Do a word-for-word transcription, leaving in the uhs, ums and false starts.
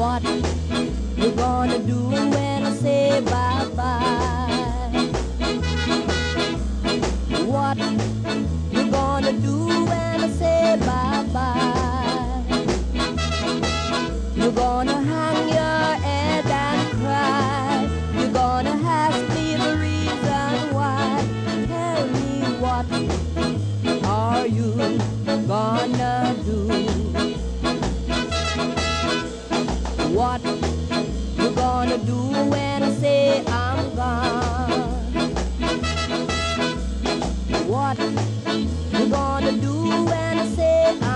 What you gonna do when I say bye-bye? What you gonna do when I say bye-bye? You're gonna hang your head and cry. You're gonna ask me the reason why. Tell me, what are you gonna do? What you gonna do when I say I'm gone? What you gonna do when I say I'm